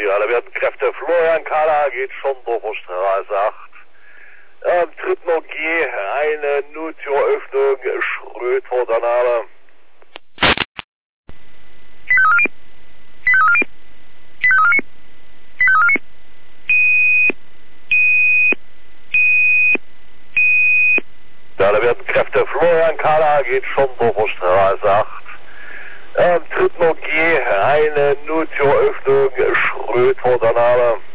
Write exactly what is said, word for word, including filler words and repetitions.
die alarmierten Kräfte. Florian Kahler geht schon durch die Straße acht. Am dritten O G eine Nottüröffnung, Schrödfurt-Annahme. Die alarmierten Kräfte. Florian Kahler geht schon durch die Straße acht. Am dritten O G eine Nottüröffnung, Schrödfurt-Annahme.